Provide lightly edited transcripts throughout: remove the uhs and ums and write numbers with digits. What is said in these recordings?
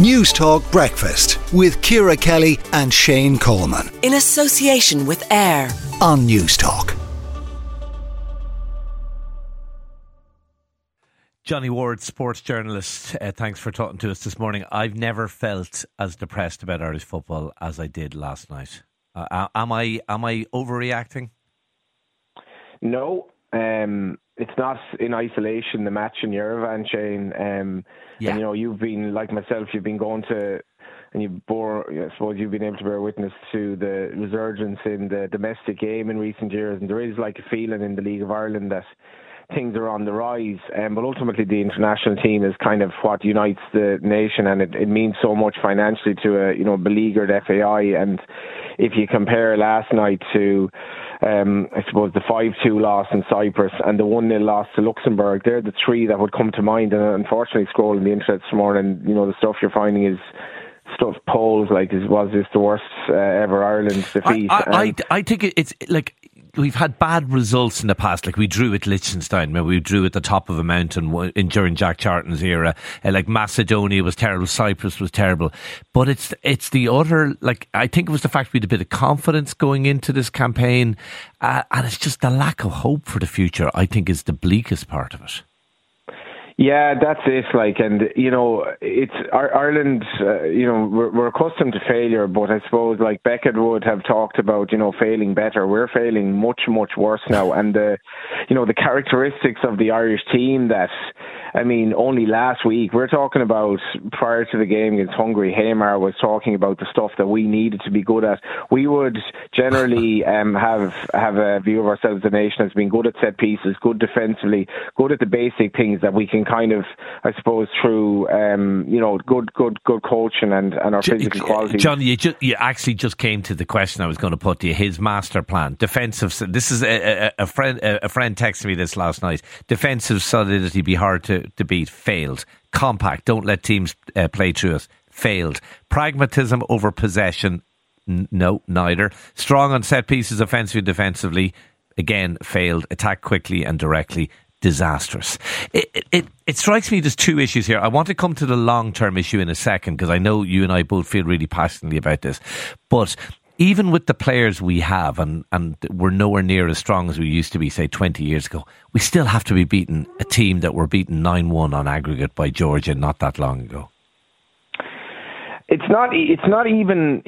News Talk Breakfast with Ciara Kelly and Shane Coleman. In association with AIR on News Talk. Johnny Ward, sports journalist, thanks for talking to us this morning. I've never felt as depressed about Irish football as I did last night. Am I overreacting? No, it's not in isolation, the match in Yerevan, Shane. And you know, you've been, like myself, you've been going to, and I suppose you've been able to bear witness to the resurgence in the domestic game in recent years, and there is like a feeling in the League of Ireland that things are on the rise, but ultimately the international team is kind of what unites the nation, and it means so much financially to a beleaguered FAI. And if you compare last night to I suppose the 5-2 loss in Cyprus and the 1-0 loss to Luxembourg, they're the three that would come to mind. And unfortunately, scrolling the internet this morning, the stuff you're finding is stuff polls like, was this the worst ever Ireland defeat? I think it's like, we've had bad results in the past. Like we drew at Liechtenstein, we drew at the top of a mountain during Jack Charlton's era. Like Macedonia was terrible, Cyprus was terrible. But it's the utter, like, I think it was the fact we had a bit of confidence going into this campaign, and it's just the lack of hope for the future, I think, is the bleakest part of it. Yeah, that's it. Like, and it's Ireland. We're accustomed to failure, but I suppose like Beckett would have talked about, failing better. We're failing much, much worse now. And the characteristics of the Irish team that, only last week we're talking about, prior to the game against Hungary, Heymar was talking about the stuff that we needed to be good at. We would generally have a view of ourselves as a nation as being good at set pieces, good defensively, good at the basic things that we can kind of, I suppose, through good coaching and our physical quality. John, you actually just came to the question I was going to put to you. His master plan, defensive. This is a friend texted me this last night. Defensive solidity be hard to beat. Failed. Compact. Don't let teams play through us. Failed. Pragmatism over possession. No, neither. Strong on set pieces, offensively and defensively. Again, failed. Attack quickly and directly. Disastrous. It strikes me there's two issues here. I want to come to the long-term issue in a second, because I know you and I both feel really passionately about this. But even with the players we have, and we're nowhere near as strong as we used to be, say, 20 years ago, we still have to be beating a team that were beaten 9-1 on aggregate by Georgia not that long ago. It's not even,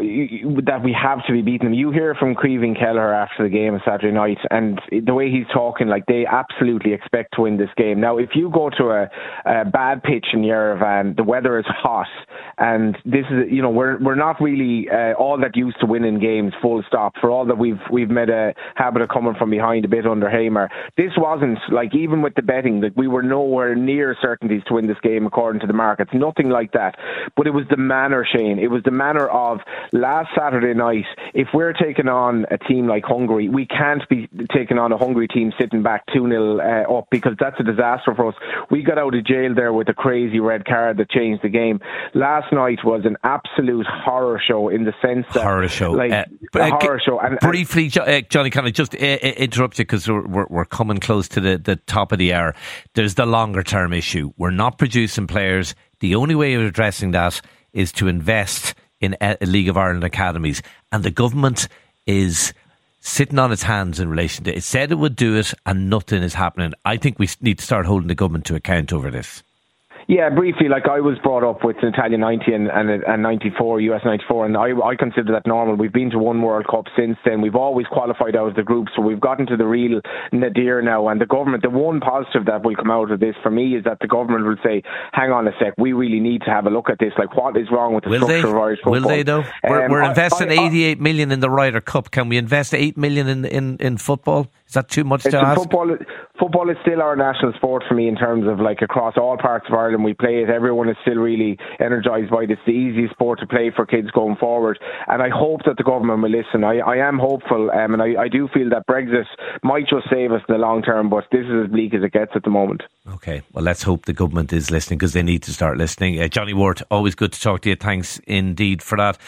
that we have to be beating them. You hear from Caoimhín Kelleher after the game on Saturday night, and the way he's talking, like, they absolutely expect to win this game. Now, if you go to a bad pitch in Yerevan, the weather is hot, and this is, we're not really all that used to winning games, full stop, for all that we've made a habit of coming from behind a bit under Heymar. This wasn't, like, even with the betting, that we were nowhere near certainties to win this game according to the markets. Nothing like that. But it was the manner, Shane. It was the manner of last Saturday night. If we're taking on a team like Hungary, we can't be taking on a Hungary team sitting back 2-0 up, because that's a disaster for us. We got out of jail there with a crazy red card that changed the game. Last night was an absolute horror show, in the sense that horror show. Horror show. And briefly, Johnny, can I just interrupt you, because we're coming close to the top of the hour. There's the longer term issue. We're not producing players. The only way of addressing that is to invest in League of Ireland academies, and the government is sitting on its hands in relation to it. It said it would do it, and nothing is happening. I think we need to start holding the government to account over this. Yeah, briefly, like, I was brought up with an Italian 90 and 94, US 94, and I consider that normal. We've been to one World Cup since then. We've always qualified out of the group, so we've gotten to the real nadir now. And the government, the one positive that will come out of this for me is that the government will say, hang on a sec, we really need to have a look at this. Like, what is wrong with the structure of Irish football? Will they, though? We're investing 88 million in the Ryder Cup. Can we invest 8 million in football? Is that too much to ask? Football is still our national sport for me, in terms of, like, across all parts of Ireland we play it. Everyone is still really energised by this. The easiest sport to play for kids going forward, and I hope that the government will listen. I am hopeful, and I do feel that Brexit might just save us in the long term, but this is as bleak as it gets at the moment. Okay, well, let's hope the government is listening, because they need to start listening. Johnny Ward, always good to talk to you. Thanks indeed for that.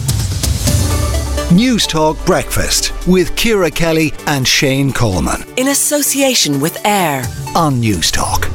News Talk Breakfast with Ciara Kelly and Shane Coleman. In association with AIR on News Talk.